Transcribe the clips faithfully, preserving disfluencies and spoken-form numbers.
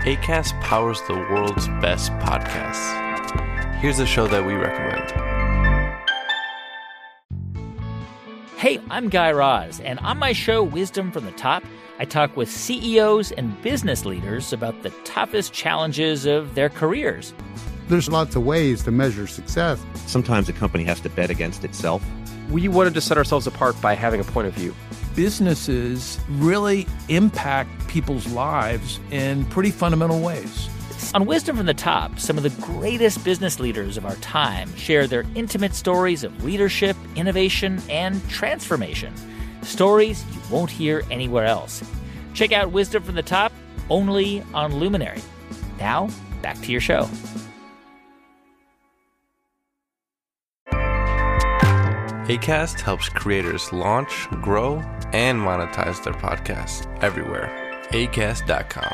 Acast powers the world's best podcasts. Here's a show that we recommend. Hey, I'm Guy Raz, and on my show, Wisdom from the Top, I talk with C E Os and business leaders about the toughest challenges of their careers. There's lots of ways to measure success. Sometimes a company has to bet against itself. We wanted to set ourselves apart by having a point of view. Businesses really impact people's lives in pretty fundamental ways. On Wisdom from the Top, some of the greatest business leaders of our time share their intimate stories of leadership, innovation, and transformation. Stories you won't hear anywhere else. Check out Wisdom from the Top, only on Luminary. Now, back to your show. Acast helps creators launch, grow, and monetize their podcasts everywhere. Acast dot com.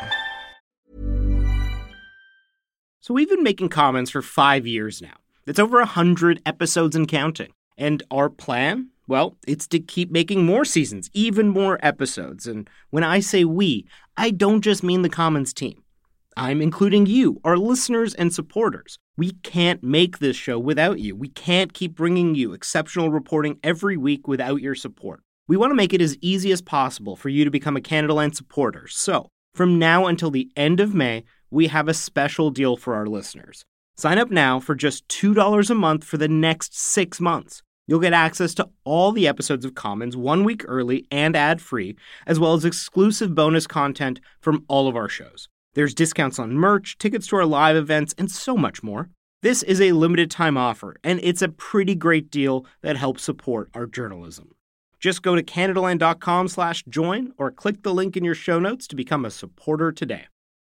So we've been making comments for five years now. It's over a hundred episodes and counting. And our plan? Well, it's to keep making more seasons, even more episodes. And when I say we, I don't just mean the Commons team. I'm including you, our listeners and supporters. We can't make this show without you. We can't keep bringing you exceptional reporting every week without your support. We want to make it as easy as possible for you to become a Canadaland supporter. So, from now until the end of May, we have a special deal for our listeners. Sign up now for just two dollars a month for the next six months. You'll get access to all the episodes of Commons one week early and ad-free, as well as exclusive bonus content from all of our shows. There's discounts on merch, tickets to our live events, and so much more. This is a limited time offer, and it's a pretty great deal that helps support our journalism. Just go to Canadaland.com slash join or click the link in your show notes to become a supporter today.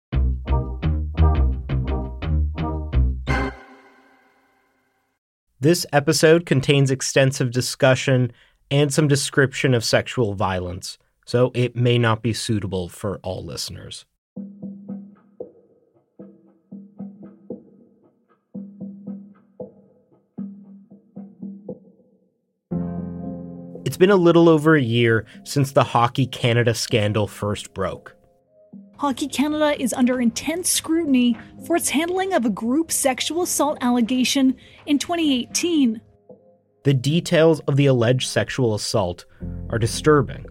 This episode contains extensive discussion and some description of sexual violence, so it may not be suitable for all listeners. It's been a little over a year since the Hockey Canada scandal first broke. Hockey Canada is under intense scrutiny for its handling of a group sexual assault allegation in twenty eighteen. The details of the alleged sexual assault are disturbing.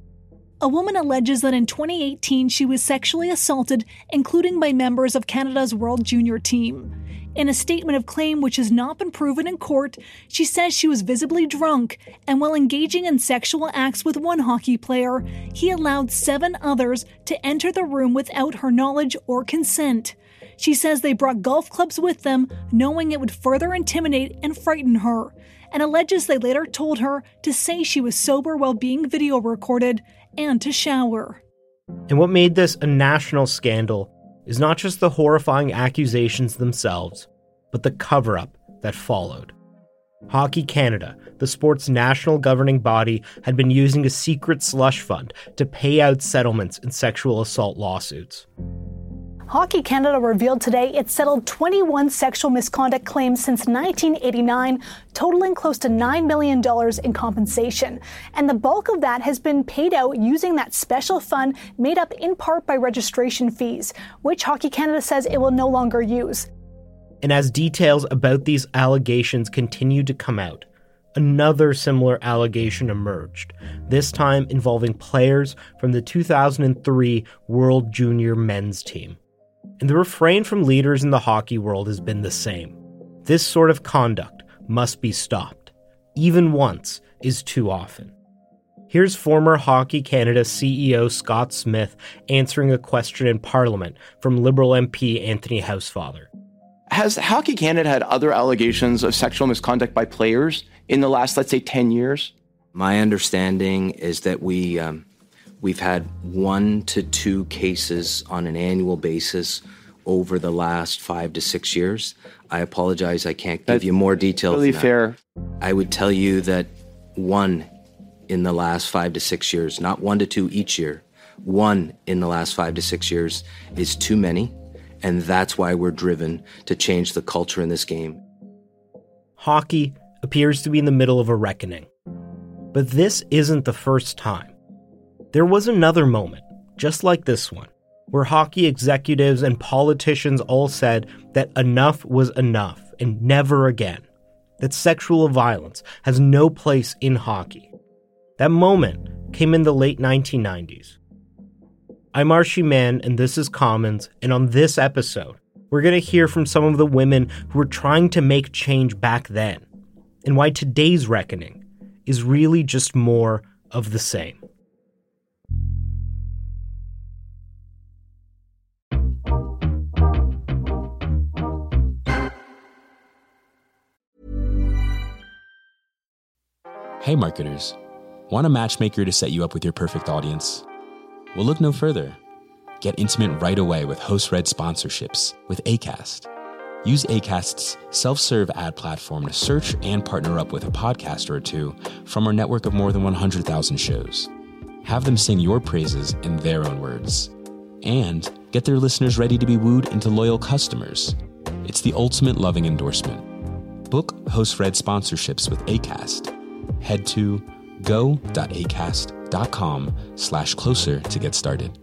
A woman alleges that in twenty eighteen she was sexually assaulted, including by members of Canada's World Junior team. In a statement of claim which has not been proven in court, she says she was visibly drunk, and while engaging in sexual acts with one hockey player, he allowed seven others to enter the room without her knowledge or consent. She says they brought golf clubs with them, knowing it would further intimidate and frighten her, and alleges they later told her to say she was sober while being video recorded and to shower. And what made this a national scandal is not just the horrifying accusations themselves, but the cover-up that followed. Hockey Canada, the sport's national governing body, had been using a secret slush fund to pay out settlements in sexual assault lawsuits. Hockey Canada revealed today it settled twenty-one sexual misconduct claims since nineteen eighty-nine, totaling close to nine million dollars in compensation. And the bulk of that has been paid out using that special fund made up in part by registration fees, which Hockey Canada says it will no longer use. And as details about these allegations continued to come out, another similar allegation emerged, this time involving players from the two thousand three World Junior men's team. And the refrain from leaders in the hockey world has been the same. This sort of conduct must be stopped. Even once is too often. Here's former Hockey Canada C E O Scott Smith answering a question in Parliament from Liberal M P Anthony Housefather. Has Hockey Canada had other allegations of sexual misconduct by players in the last, let's say, ten years? My understanding is that we... Um We've had one to two cases on an annual basis over the last five to six years. I apologize, I can't give That's you more details. Really fair. I would tell you that one in the last five to six years, not one to two each year, one in the last five to six years is too many, and that's why we're driven to change the culture in this game. Hockey appears to be in the middle of a reckoning. But this isn't the first time. There was another moment, just like this one, where hockey executives and politicians all said that enough was enough and never again, that sexual violence has no place in hockey. That moment came in the late nineteen nineties. I'm Archie Mann, and this is Commons, and on this episode, we're going to hear from some of the women who were trying to make change back then, and why today's reckoning is really just more of the same. Hey marketers, want a matchmaker to set you up with your perfect audience? Well, look no further. Get intimate right away with host-read sponsorships with Acast. Use Acast's self-serve ad platform to search and partner up with a podcaster or two from our network of more than one hundred thousand shows. Have them sing your praises in their own words. And get their listeners ready to be wooed into loyal customers. It's the ultimate loving endorsement. Book host-read sponsorships with Acast. Head to go.acast.com slash closer to get started.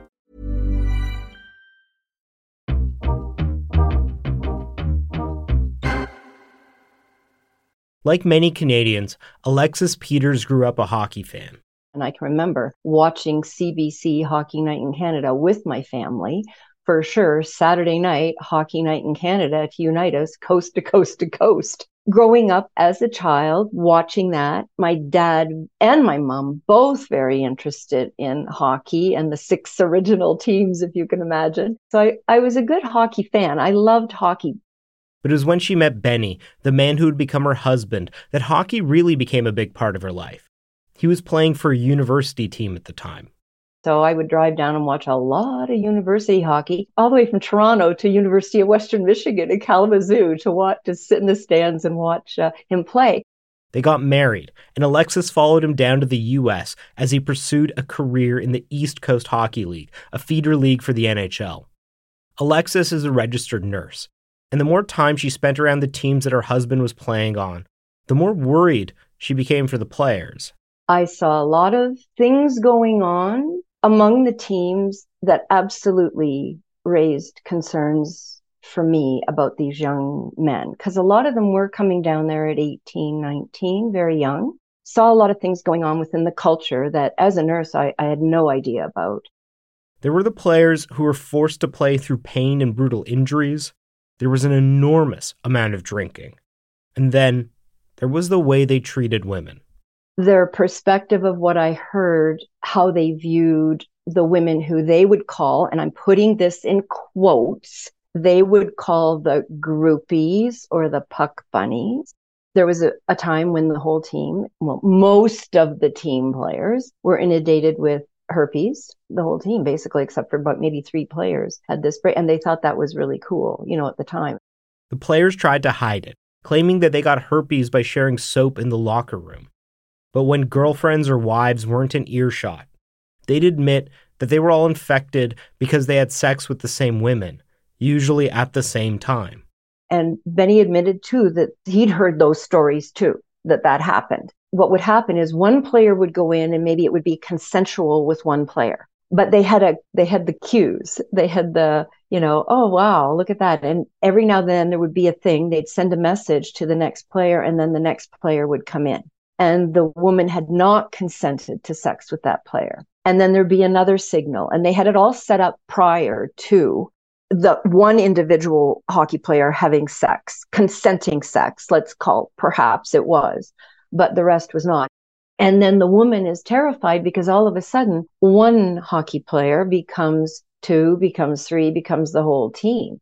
Like many Canadians, Alexis Peters grew up a hockey fan. And I can remember watching C B C Hockey Night in Canada with my family. For sure, Saturday night, Hockey Night in Canada to unite us coast to coast to coast. Growing up as a child, watching that, my dad and my mom both very interested in hockey and the six original teams, if you can imagine. So I, I was a good hockey fan. I loved hockey. But it was when she met Benny, the man who would become her husband, that hockey really became a big part of her life. He was playing for a university team at the time. So I would drive down and watch a lot of university hockey, all the way from Toronto to University of Western Michigan in Kalamazoo to watch, to sit in the stands and watch uh, him play. They got married, and Alexis followed him down to the U S as he pursued a career in the East Coast Hockey League, a feeder league for the N H L. Alexis is a registered nurse, and the more time she spent around the teams that her husband was playing on, the more worried she became for the players. I saw a lot of things going on among the teams that absolutely raised concerns for me about these young men, because a lot of them were coming down there at eighteen, nineteen, very young. Saw a lot of things going on within the culture that as a nurse, I, I had no idea about. There were the players who were forced to play through pain and brutal injuries. There was an enormous amount of drinking. And then there was the way they treated women. Their perspective of what I heard, how they viewed the women who they would call, and I'm putting this in quotes, they would call the groupies or the puck bunnies. There was a, a time when the whole team, well, most of the team players were inundated with herpes. The whole team, basically, except for about maybe three players, had this break, and they thought that was really cool, you know, at the time. The players tried to hide it, claiming that they got herpes by sharing soap in the locker room. But when girlfriends or wives weren't in earshot, they'd admit that they were all infected because they had sex with the same women, usually at the same time. And Benny admitted, too, that he'd heard those stories, too, that that happened. What would happen is one player would go in and maybe it would be consensual with one player, but they had a they had the cues. They had the, you know, oh, wow, look at that. And every now and then there would be a thing. They'd send a message to the next player and then the next player would come in. And the woman had not consented to sex with that player. And then there'd be another signal. And they had it all set up prior to the one individual hockey player having sex, consenting sex, let's call, perhaps it was, but the rest was not. And then the woman is terrified because all of a sudden one hockey player becomes two, becomes three, becomes the whole team.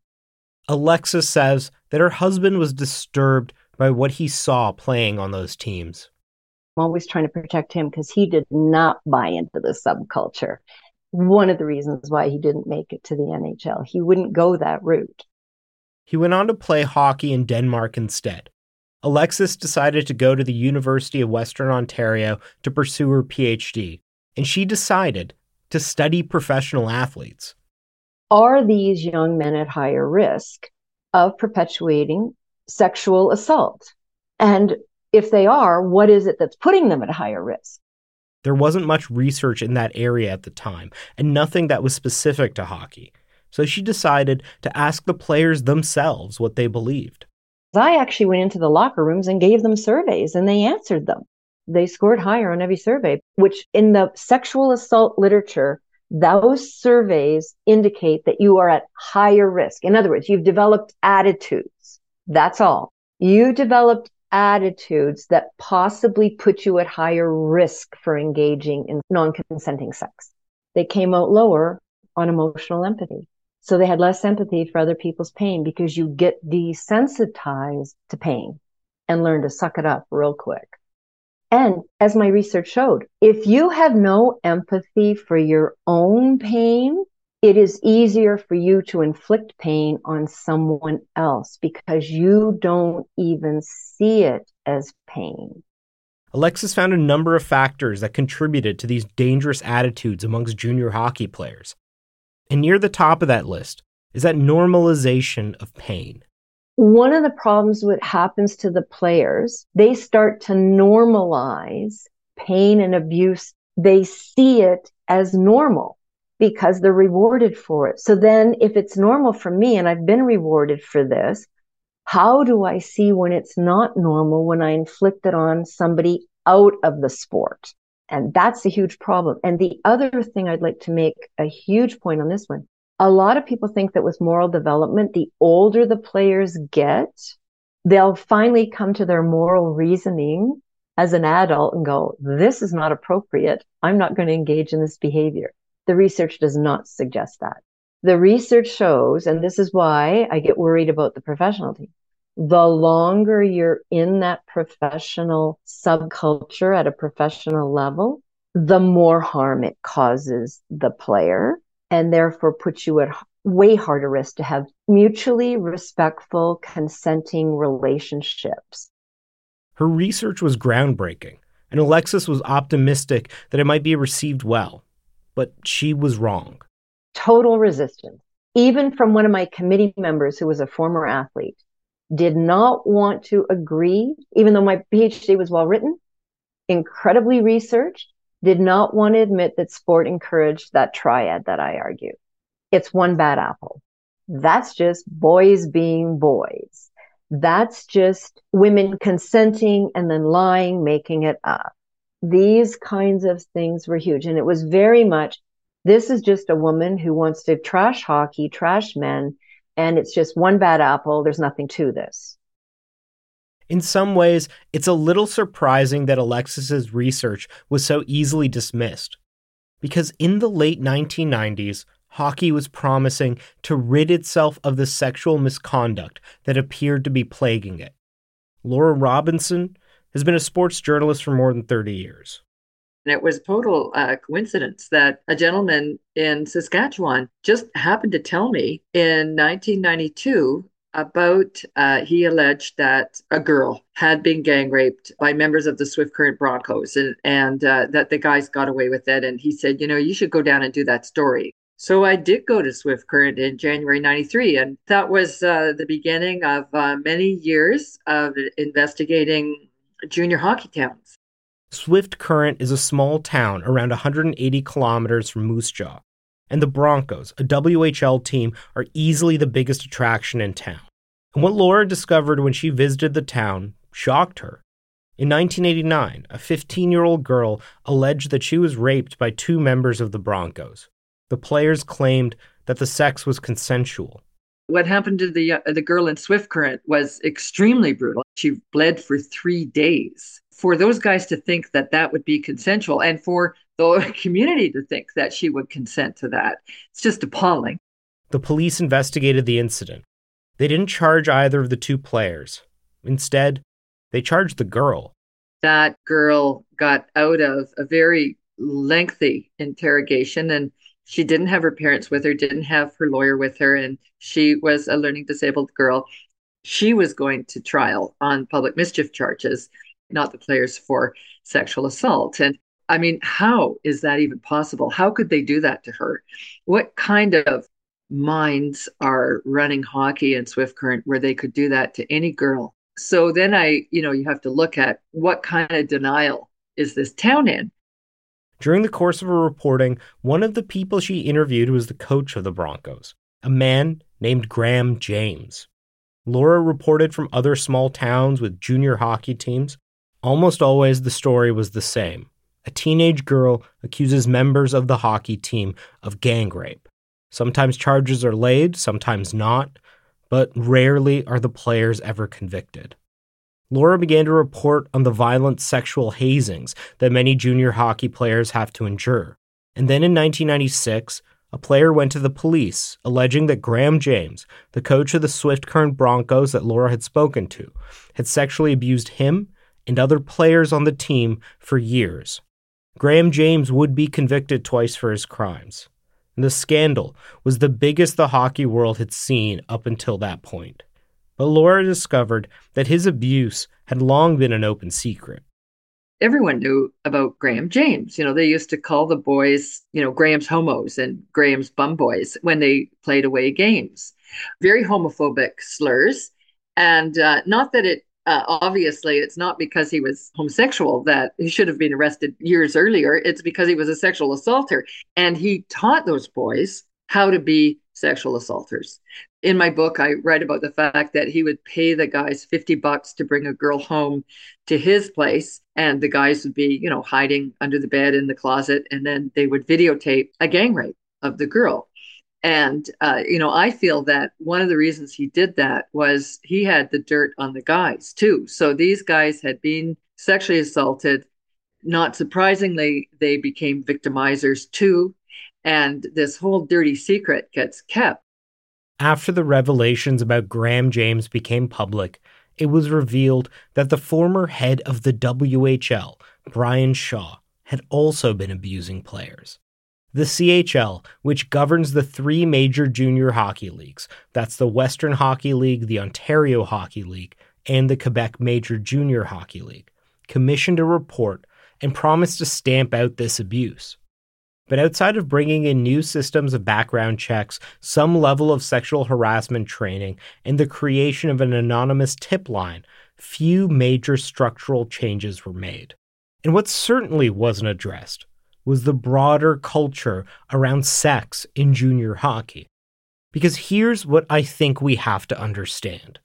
Alexis says that her husband was disturbed by what he saw playing on those teams. I'm always trying to protect him because he did not buy into the subculture. One of the reasons why he didn't make it to the N H L. He wouldn't go that route. He went on to play hockey in Denmark instead. Alexis decided to go to the University of Western Ontario to pursue her P H D, and she decided to study professional athletes. Are these young men at higher risk of perpetuating sexual assault? And if they are, what is it that's putting them at higher risk? There wasn't much research in that area at the time, and nothing that was specific to hockey. So she decided to ask the players themselves what they believed. I actually went into the locker rooms and gave them surveys, and they answered them. They scored higher on every survey, which in the sexual assault literature, those surveys indicate that you are at higher risk. In other words, you've developed attitudes. That's all. You developed attitudes that possibly put you at higher risk for engaging in non-consenting sex. They came out lower on emotional empathy. So they had less empathy for other people's pain because you get desensitized to pain and learn to suck it up real quick. And as my research showed, if you have no empathy for your own pain, it is easier for you to inflict pain on someone else because you don't even see it as pain. Alexis found a number of factors that contributed to these dangerous attitudes amongst junior hockey players. And near the top of that list is that normalization of pain. One of the problems that happens to the players, they start to normalize pain and abuse. They see it as normal because they're rewarded for it. So then if it's normal for me and I've been rewarded for this, how do I see when it's not normal when I inflict it on somebody out of the sport? And that's a huge problem. And the other thing I'd like to make a huge point on this one. A lot of people think that with moral development, the older the players get, they'll finally come to their moral reasoning as an adult and go, this is not appropriate. I'm not going to engage in this behavior. The research does not suggest that. The research shows, and this is why I get worried about the professional team, the longer you're in that professional subculture at a professional level, the more harm it causes the player and therefore puts you at way harder risk to have mutually respectful, consenting relationships. Her research was groundbreaking, and Alexis was optimistic that it might be received well, but she was wrong. Total resistance. Even from one of my committee members who was a former athlete, did not want to agree, even though my PhD was well written, incredibly researched, did not want to admit that sport encouraged that triad that I argue. It's one bad apple. That's just boys being boys. That's just women consenting and then lying, making it up. These kinds of things were huge. And it was very much, this is just a woman who wants to trash hockey, trash men, and it's just one bad apple. There's nothing to this. In some ways, it's a little surprising that Alexis's research was so easily dismissed. Because in the late nineteen nineties, hockey was promising to rid itself of the sexual misconduct that appeared to be plaguing it. Laura Robinson has been a sports journalist for more than thirty years. And it was total uh, coincidence that a gentleman in Saskatchewan just happened to tell me in nineteen ninety-two about, uh, he alleged that a girl had been gang raped by members of the Swift Current Broncos and, and uh, that the guys got away with it. And he said, you know, you should go down and do that story. So I did go to Swift Current in January ninety-three, and that was uh, the beginning of uh, many years of investigating junior hockey towns. Swift Current is a small town around one hundred eighty kilometers from Moose Jaw, and the Broncos, a W H L team, are easily the biggest attraction in town. And what Laura discovered when she visited the town shocked her. In nineteen eighty-nine, a fifteen-year-old girl alleged that she was raped by two members of the Broncos. The players claimed that the sex was consensual. What happened to the uh, the girl in Swift Current was extremely brutal. She bled for three days. For those guys to think that that would be consensual and for the community to think that she would consent to that, it's just appalling. The police investigated the incident. They didn't charge either of the two players. Instead, they charged the girl. That girl got out of a very lengthy interrogation, and she didn't have her parents with her, didn't have her lawyer with her, and she was a learning disabled girl. She was going to trial on public mischief charges, not the players for sexual assault. And I mean, how is that even possible? How could they do that to her? What kind of minds are running hockey and Swift Current where they could do that to any girl? So then I, you know, you have to look at what kind of denial is this town in? During the course of her reporting, one of the people she interviewed was the coach of the Broncos, a man named Graham James. Laura reported from other small towns with junior hockey teams. Almost always the story was the same. A teenage girl accuses members of the hockey team of gang rape. Sometimes charges are laid, sometimes not, but rarely are the players ever convicted. Laura began to report on the violent sexual hazings that many junior hockey players have to endure. And then in nineteen ninety-six, a player went to the police, alleging that Graham James, the coach of the Swift Current Broncos that Laura had spoken to, had sexually abused him and other players on the team for years. Graham James would be convicted twice for his crimes. And the scandal was the biggest the hockey world had seen up until that point. But Laura discovered that his abuse had long been an open secret. Everyone knew about Graham James. You know, they used to call the boys, you know, Graham's homos and Graham's bum boys when they played away games. Very homophobic slurs. And uh, not that it, uh, obviously, it's not because he was homosexual that he should have been arrested years earlier. It's because he was a sexual assaulter. And he taught those boys how to be sexual assaulters. In my book, I write about the fact that he would pay the guys fifty bucks to bring a girl home to his place. And the guys would be, you know, hiding under the bed in the closet. And then they would videotape a gang rape of the girl. And, uh, you know, I feel that one of the reasons he did that was he had the dirt on the guys, too. So these guys had been sexually assaulted. Not surprisingly, they became victimizers, too. And this whole dirty secret gets kept. After the revelations about Graham James became public, it was revealed that the former head of the W H L, Brian Shaw, had also been abusing players. The C H L, which governs the three major junior hockey leagues, that's the Western Hockey League, the Ontario Hockey League, and the Quebec Major Junior Hockey League, commissioned a report and promised to stamp out this abuse. But outside of bringing in new systems of background checks, some level of sexual harassment training, and the creation of an anonymous tip line, few major structural changes were made. And what certainly wasn't addressed was the broader culture around sex in junior hockey. Because here's what I think we have to understand.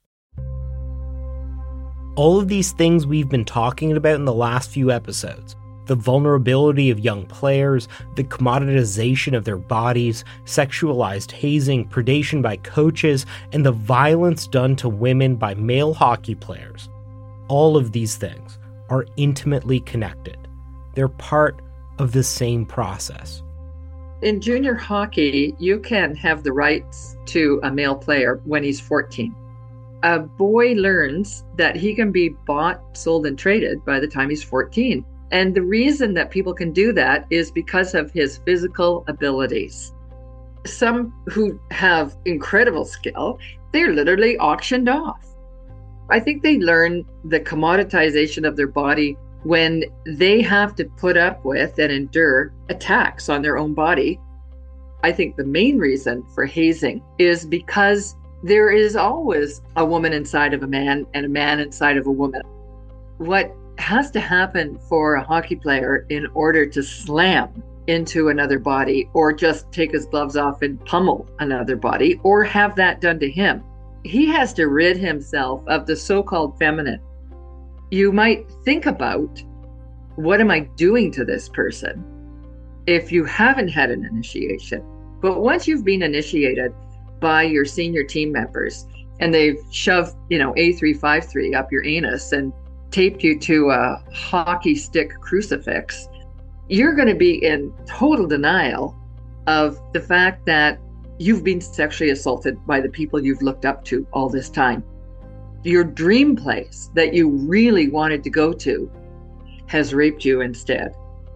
All of these things we've been talking about in the last few episodes, the vulnerability of young players, the commoditization of their bodies, sexualized hazing, predation by coaches, and the violence done to women by male hockey players. All of these things are intimately connected. They're part of the same process. In junior hockey, you can have the rights to a male player when he's fourteen. A boy learns that he can be bought, sold, and traded by the time he's fourteen. And the reason that people can do that is because of his physical abilities. Some who have incredible skill, they're literally auctioned off. I think they learn the commoditization of their body when they have to put up with and endure attacks on their own body. I think the main reason for hazing is because there is always a woman inside of a man and a man inside of a woman. What has to happen for a hockey player in order to slam into another body or just take his gloves off and pummel another body or have that done to him? He has to rid himself of the so-called feminine. You might think about, what am I doing to this person if you haven't had an initiation? But once you've been initiated by your senior team members and they've shoved, you know, A three fifty-three up your anus and taped you to a hockey stick crucifix, you're going to be in total denial of the fact that you've been sexually assaulted by the people you've looked up to all this time. Your dream place that you really wanted to go to has raped you instead.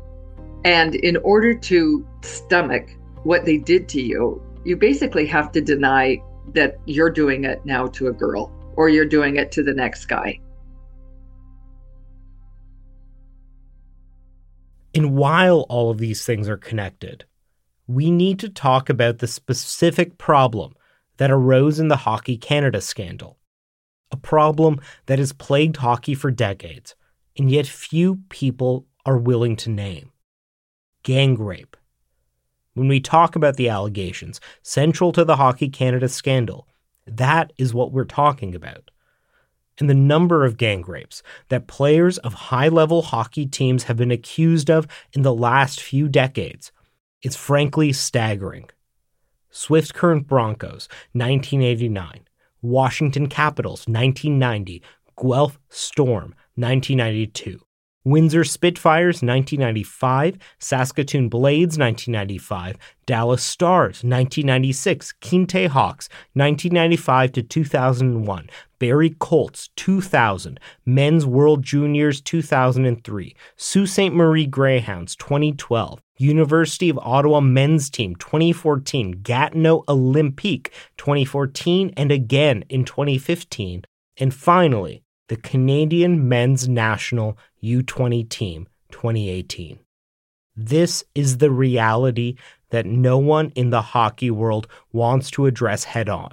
And in order to stomach what they did to you, you basically have to deny that you're doing it now to a girl or you're doing it to the next guy. And while all of these things are connected, we need to talk about the specific problem that arose in the Hockey Canada scandal. A problem that has plagued hockey for decades, and yet few people are willing to name. gang rape. When we talk about the allegations central to the Hockey Canada scandal, that is what we're talking about. And the number of gang rapes that players of high-level hockey teams have been accused of in the last few decades is frankly staggering. Swift Current Broncos, nineteen eighty-nine. Washington Capitals, nineteen ninety. Guelph Storm, nineteen ninety-two. Windsor Spitfires, nineteen ninety-five, Saskatoon Blades, nineteen ninety-five, Dallas Stars, nineteen ninety-six, Kinte Hawks, nineteen ninety-five to two thousand one, Barrie Colts, two thousand, Men's World Juniors, two thousand three, Sault Ste. Marie Greyhounds, twenty twelve, University of Ottawa Men's Team, twenty fourteen, Gatineau Olympique, twenty fourteen, and again in twenty fifteen, and finally, the Canadian Men's National U twenty Team, twenty eighteen. This is the reality that no one in the hockey world wants to address head-on.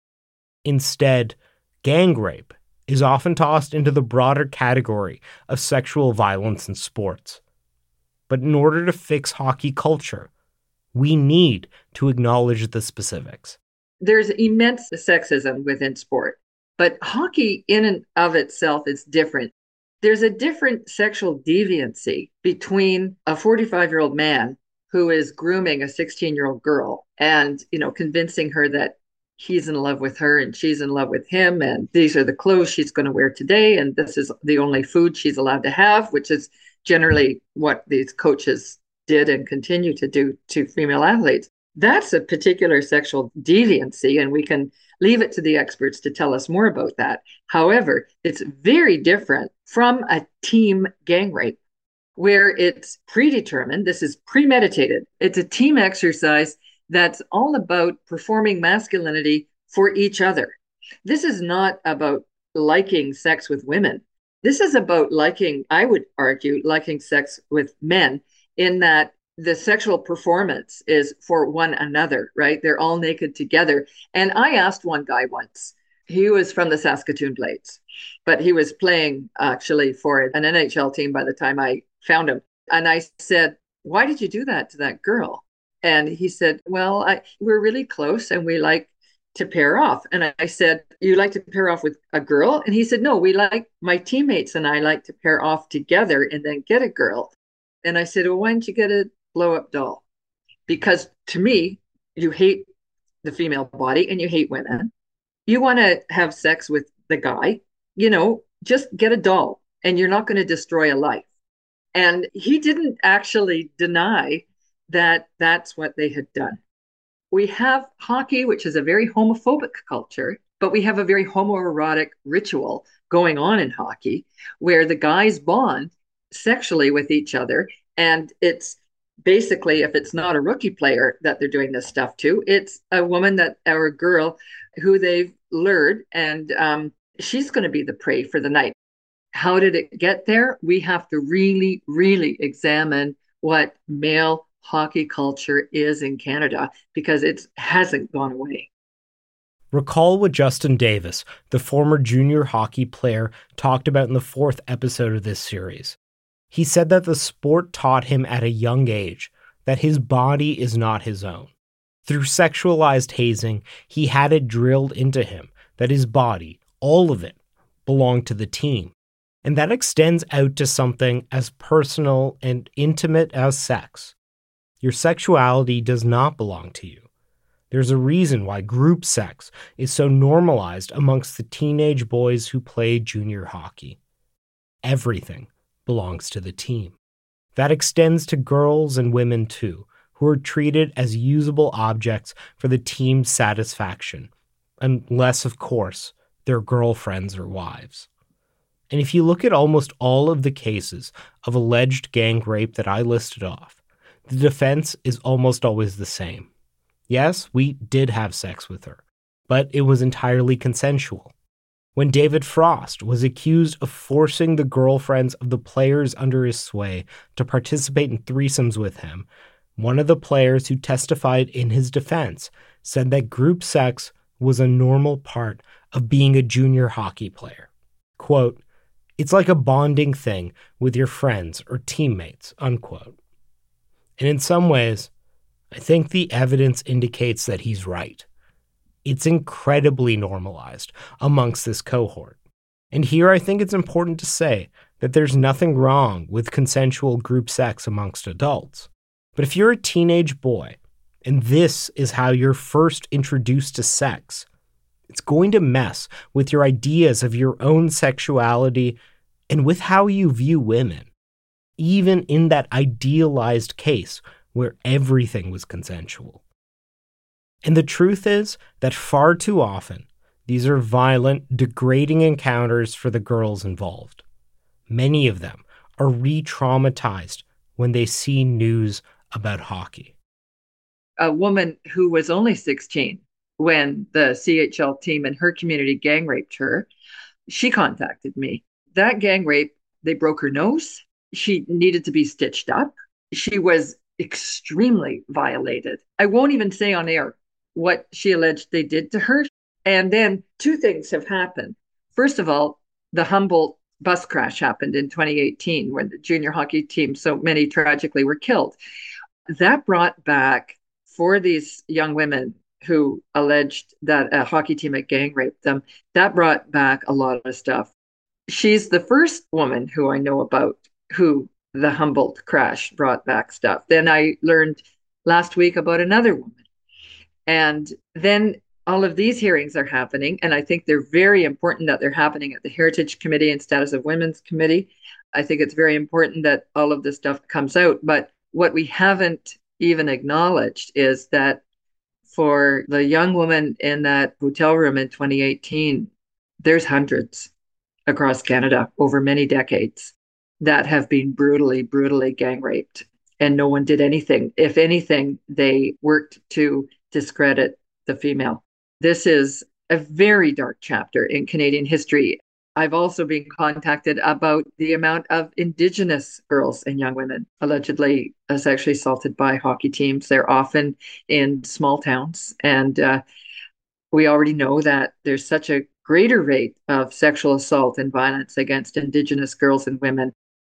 Instead, gang rape is often tossed into the broader category of sexual violence in sports. But in order to fix hockey culture, we need to acknowledge the specifics. There's immense sexism within sport. But hockey in and of itself is different. There's a different sexual deviancy between a forty-five-year-old man who is grooming a sixteen-year-old girl and, you know, convincing her that he's in love with her and she's in love with him, and these are the clothes she's going to wear today, and this is the only food she's allowed to have, which is generally what these coaches did and continue to do to female athletes. That's a particular sexual deviancy, and we can leave it to the experts to tell us more about that. However, it's very different from a team gang rape, where it's predetermined. This is premeditated. It's a team exercise that's all about performing masculinity for each other. This is not about liking sex with women. This is about liking, I would argue, liking sex with men, in that the sexual performance is for one another, right? They're all naked together. And I asked one guy once, he was from the Saskatoon Blades, but he was playing actually for an N H L team by the time I found him. And I said, why did you do that to that girl? And he said, well, I, we're really close and we like to pair off. And I said, you like to pair off with a girl? And he said, no, we like, my teammates and I like to pair off together and then get a girl. And I said, well, why don't you get a blow-up doll? Because to me, you hate the female body and you hate women. You want to have sex with the guy, you know, just get a doll and you're not going to destroy a life. And he didn't actually deny that that's what they had done. We have hockey, which is a very homophobic culture, but we have a very homoerotic ritual going on in hockey where the guys bond sexually with each other. And it's basically, if it's not a rookie player that they're doing this stuff to, it's a woman that or a girl who they've lured, and um, she's going to be the prey for the night. How did it get there? We have to really, really examine what male hockey culture is in Canada, because it hasn't gone away. Recall what Justin Davis, the former junior hockey player, talked about in the fourth episode of this series. He said that the sport taught him at a young age that his body is not his own. Through sexualized hazing, he had it drilled into him that his body, all of it, belonged to the team. And that extends out to something as personal and intimate as sex. Your sexuality does not belong to you. There's a reason why group sex is so normalized amongst the teenage boys who play junior hockey. Everything belongs to the team. That extends to girls and women too, who are treated as usable objects for the team's satisfaction, unless, of course, they're girlfriends or wives. And if you look at almost all of the cases of alleged gang rape that I listed off, the defense is almost always the same. Yes, we did have sex with her, but it was entirely consensual. When David Frost was accused of forcing the girlfriends of the players under his sway to participate in threesomes with him, one of the players who testified in his defense said that group sex was a normal part of being a junior hockey player. Quote, "It's like a bonding thing with your friends or teammates," unquote. And in some ways, I think the evidence indicates that he's right. It's incredibly normalized amongst this cohort. And here I think it's important to say that there's nothing wrong with consensual group sex amongst adults. But if you're a teenage boy, and this is how you're first introduced to sex, it's going to mess with your ideas of your own sexuality and with how you view women, even in that idealized case where everything was consensual. And the truth is that far too often, these are violent, degrading encounters for the girls involved. Many of them are re-traumatized when they see news about hockey. A woman who was only sixteen when the C H L team in her community gang raped her, she contacted me. That gang rape, they broke her nose. She needed to be stitched up. She was extremely violated. I won't even say on air what she alleged they did to her. And then two things have happened. First of all, the Humboldt bus crash happened in twenty eighteen when the junior hockey team, so many tragically, were killed. That brought back, for these young women who alleged that a hockey team had gang raped them, that brought back a lot of stuff. She's the first woman who I know about who the Humboldt crash brought back stuff. Then I learned last week about another woman. And then all of these hearings are happening, and I think they're very important that they're happening at the Heritage Committee and Status of Women's Committee. I think it's very important that all of this stuff comes out. But what we haven't even acknowledged is that for the young woman in that hotel room in twenty eighteen, there's hundreds across Canada over many decades that have been brutally, brutally gang raped, and no one did anything. If anything, they worked to discredit the female. This is a very dark chapter in Canadian history. I've also been contacted about the amount of Indigenous girls and young women allegedly sexually assaulted by hockey teams. They're often in small towns. And uh, we already know that there's such a greater rate of sexual assault and violence against Indigenous girls and women.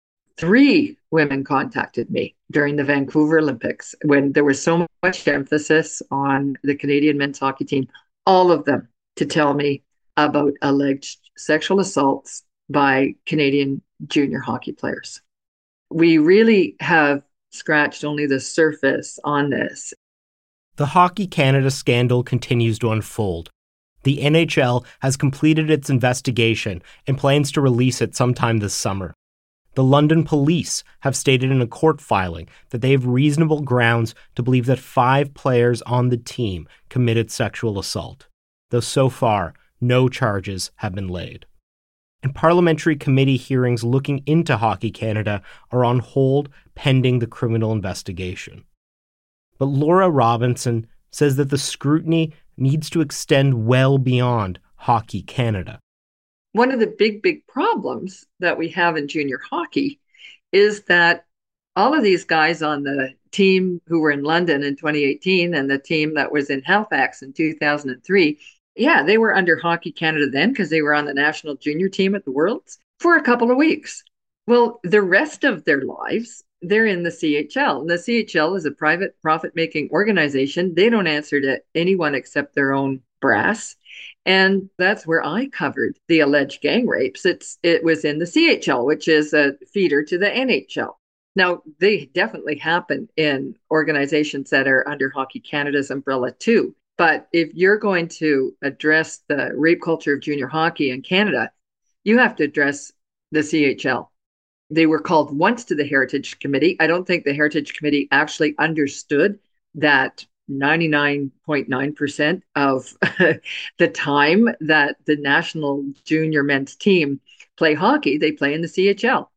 Three women contacted me during the Vancouver Olympics when there was so much emphasis on the Canadian men's hockey team, all of them to tell me about alleged sexual assaults by Canadian junior hockey players. We really have scratched only the surface on this. The Hockey Canada scandal continues to unfold. The N H L has completed its investigation and plans to release it sometime this summer. The London police have stated in a court filing that they have reasonable grounds to believe that five players on the team committed sexual assault, though so far, no charges have been laid. And parliamentary committee hearings looking into Hockey Canada are on hold pending the criminal investigation. But Laura Robinson says that the scrutiny needs to extend well beyond Hockey Canada. One of the big, big problems that we have in junior hockey is that all of these guys on the team who were in London in twenty eighteen and the team that was in Halifax in two thousand three, yeah, they were under Hockey Canada then because they were on the national junior team at the Worlds for a couple of weeks. Well, the rest of their lives, they're in the C H L. And the C H L is a private profit-making organization. They don't answer to anyone except their own brass. And that's where I covered the alleged gang rapes. It's It was in the C H L, which is a feeder to the N H L. Now, they definitely happen in organizations that are under Hockey Canada's umbrella too. But if you're going to address the rape culture of junior hockey in Canada, you have to address the C H L. They were called once to the Heritage Committee. I don't think the Heritage Committee actually understood that ninety-nine point nine percent of the time that the national junior men's team play hockey, they play in the C H L.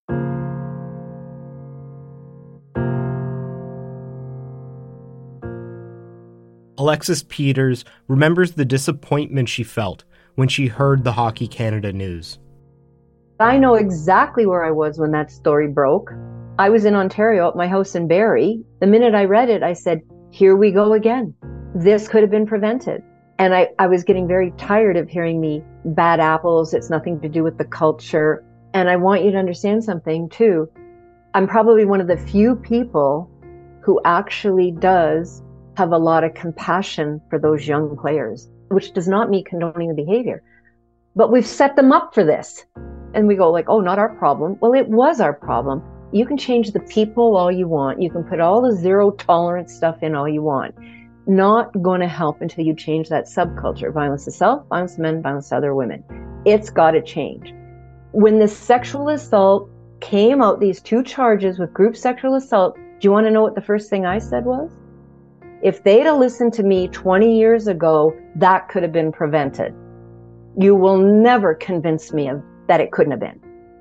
Alexis Peters remembers the disappointment she felt when she heard the Hockey Canada news. I know exactly where I was when that story broke. I was in Ontario at my house in Barrie. The minute I read it, I said, here we go again. This could have been prevented. And I, I was getting very tired of hearing the bad apples. It's nothing to do with the culture. And I want you to understand something too. I'm probably one of the few people who actually does have a lot of compassion for those young players, which does not mean condoning the behavior. But we've set them up for this. And we go like, oh, not our problem. Well, it was our problem. You can change the people all you want. You can put all the zero tolerance stuff in all you want. Not going to help until you change that subculture. Violence to self, violence to men, violence to other women. It's got to change. When the sexual assault came out, these two charges with group sexual assault, do you want to know what the first thing I said was? If they'd have listened to me twenty years ago, that could have been prevented. You will never convince me of that it couldn't have been.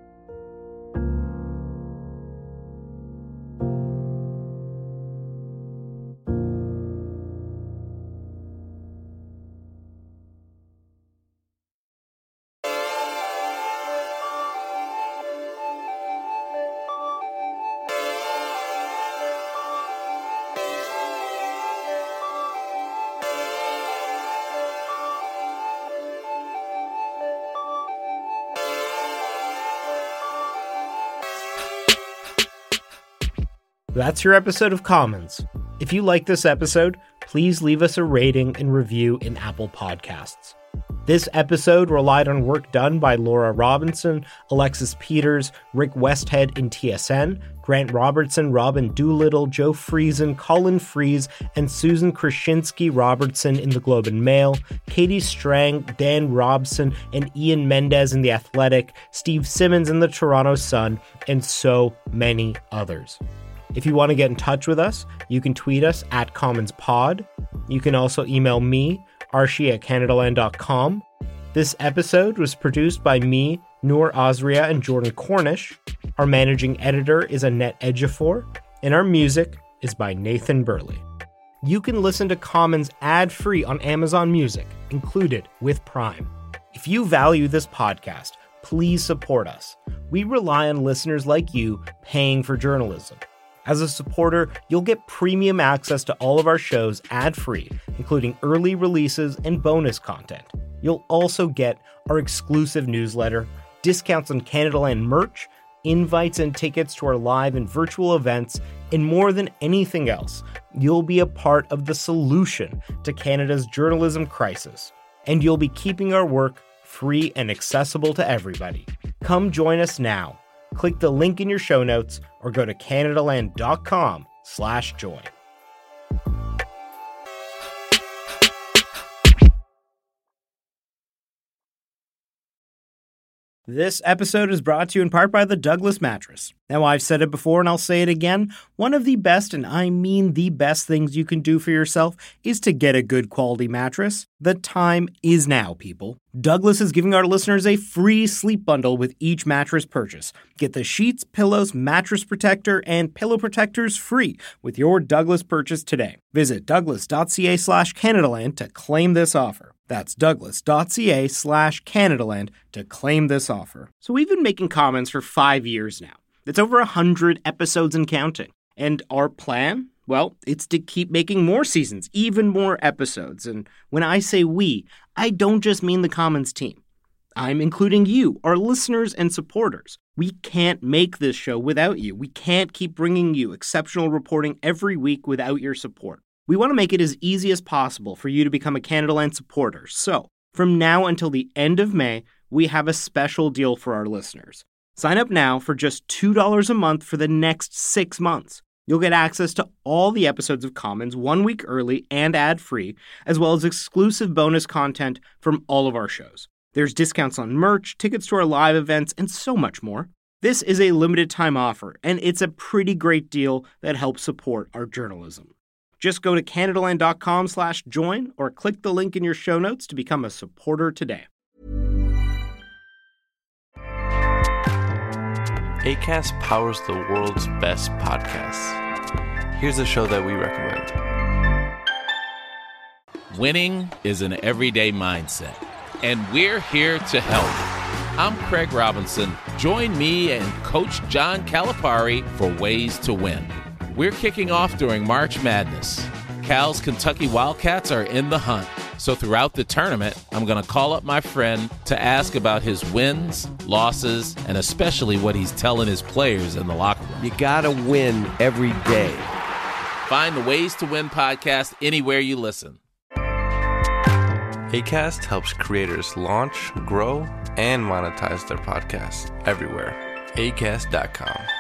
That's your episode of Commons. If you like this episode, please leave us a rating and review in Apple Podcasts. This episode relied on work done by Laura Robinson, Alexis Peters, Rick Westhead in T S N, Grant Robertson, Robin Doolittle, Joe Friesen, Colin Fries, and Susan Krasinski Robertson in the Globe and Mail, Katie Strang, Dan Robson, and Ian Mendez in The Athletic, Steve Simmons in the Toronto Sun, and so many others. If you want to get in touch with us, you can tweet us at CommonsPod. You can also email me, archie at canadaland dot com. This episode was produced by me, Noor Azria, and Jordan Cornish. Our managing editor is Annette Ejiofor, and our music is by Nathan Burley. You can listen to Commons ad-free on Amazon Music, included with Prime. If you value this podcast, please support us. We rely on listeners like you paying for journalism. As a supporter, you'll get premium access to all of our shows ad-free, including early releases and bonus content. You'll also get our exclusive newsletter, discounts on Canadaland merch, invites and tickets to our live and virtual events, and more than anything else, you'll be a part of the solution to Canada's journalism crisis. And you'll be keeping our work free and accessible to everybody. Come join us now. Click the link in your show notes or go to canadaland.com slash join. This episode is brought to you in part by the Douglas Mattress. Now, I've said it before and I'll say it again. One of the best, and I mean the best things you can do for yourself is to get a good quality mattress. The time is now, people. Douglas is giving our listeners a free sleep bundle with each mattress purchase. Get the sheets, pillows, mattress protector, and pillow protectors free with your Douglas purchase today. Visit douglas.ca slash Canadaland to claim this offer. That's douglas.ca slash Canadaland to claim this offer. So we've been making Commons for five years now. It's over one hundred episodes and counting. And our plan? Well, it's to keep making more seasons, even more episodes. And when I say we, I don't just mean the Commons team. I'm including you, our listeners and supporters. We can't make this show without you. We can't keep bringing you exceptional reporting every week without your support. We want to make it as easy as possible for you to become a Canadaland supporter. So, from now until the end of May, we have a special deal for our listeners. Sign up now for just two dollars a month for the next six months. You'll get access to all the episodes of Commons one week early and ad-free, as well as exclusive bonus content from all of our shows. There's discounts on merch, tickets to our live events, and so much more. This is a limited time offer, and it's a pretty great deal that helps support our journalism. Just go to canadaland.com slash join or click the link in your show notes to become a supporter today. Acast powers the world's best podcasts. Here's a show that we recommend. Winning is an everyday mindset, and we're here to help. I'm Craig Robinson. Join me and Coach John Calipari for Ways to Win. We're kicking off during March Madness. Cal's Kentucky Wildcats are in the hunt. So throughout the tournament, I'm going to call up my friend to ask about his wins, losses, and especially what he's telling his players in the locker room. You got to win every day. Find the Ways to Win podcast anywhere you listen. Acast helps creators launch, grow, and monetize their podcasts everywhere. acast dot com.